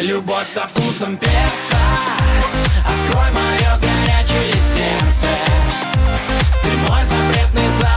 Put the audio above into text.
Любовь со вкусом перца. Открой мое горячее сердце. Ты мой запретный запах.